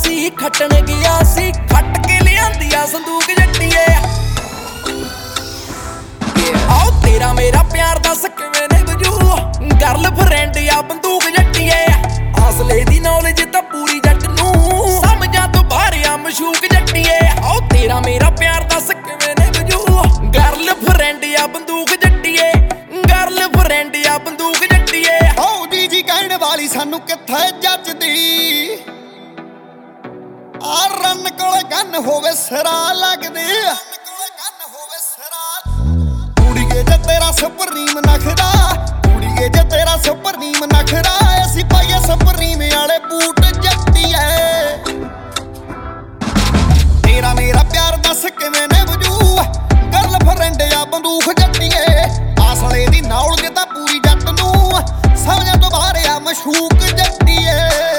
सी खटन गया सी खट के लियांदी आ संदूक जट्टिए आओ तेरा मेरा प्यार दस किवें ने बजू गर्लफ्रेंड या बंदूक जट्टिए असले दी नॉलेज तां पूरी जट नूं समझां तो बाहर आ मशूक जट्टिए आओ तेरा मेरा प्यार दस किवें ने बजू गर्लफ्रेंड या बंदूक जट्टिए गर्लफ्रेंड या बंदूक जट्टिए ओ जी कहण वाली सानू कित्थे जचदी आ रन कोले गन होवे सिरा लगदी कुड़ीए जे तेरा सुप्रीम नखरा कुड़ीए जे तेरा सुप्रीम नखरा असीं पाइए सुप्रीम वाले बूट जट्टिए तेरा मेरा प्यार दस किवें ने बजू गर्लफ्रेंड या बंदूक जट्टिए असले दी नौल तां पूरी जट नूं समझां तो बाहर आ मशूक जट्टिए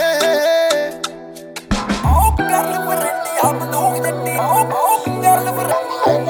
आओ गर्लफ्रेंड या बंदूक जट्टी आओ गर्लफ्रेंड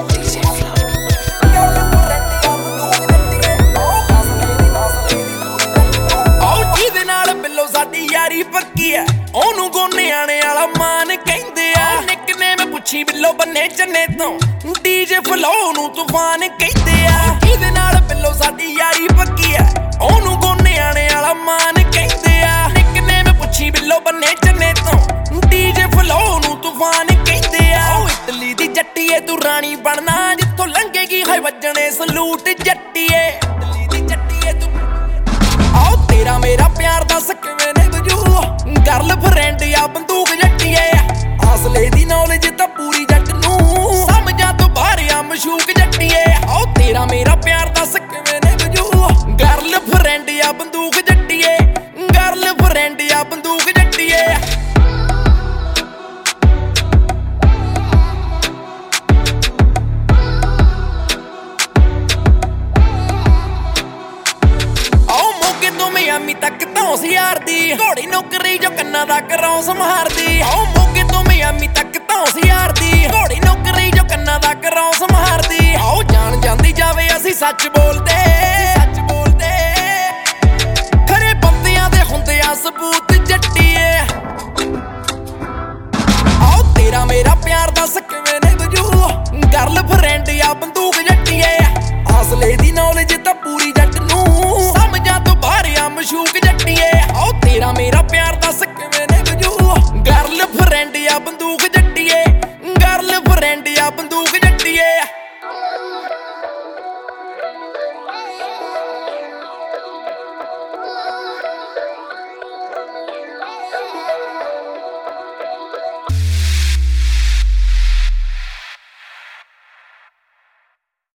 यारी पक्की है ओनू गोने आने वाला मान कहंदे आ निकनेम पुछी बिल्लो बन्ने चन्ने तो डीजे फ्लो नू तूफान कहंदे आ इहदे नाल बिल्लो साडी यारी पक्की है ओनू गोने आने वाला मान कहंदे आ निकनेम पुछी बिल्लो बन्ने चन्ने तो डीजे फ्लो नू तूफान कहंदे आ ओ इटली दी जट्टीए तू रानी बनना जिथों लंघेगी हाय वजने सलूट जट्टीए इटली दी जट्टीए तू आओ तेरा मेरा प्यार दस किवें ने बजू गर्लफ्रेंड या बंदूक जट्टिए असले दी नॉलेज तां पूरी जट नूं समझां तो बाहर आ मशूक जट्टिए आओ तेरा मेरा प्यार दस किवें ने बजू गर्लफ्रेंड या बंदूक जट्टिए गर्लफ्रेंड या बंदूक जट्टिए मियामी तक धौंस यारदी घोड़ी नौकरी जो कन्ना दा करौंस मारदी आओ मोगे तो मियामी तक धौंस यारदी घोड़ी नौकरी जो कन्ना दा करौंस मारदी आओ जान जांदी जावे असीं सच बोलदे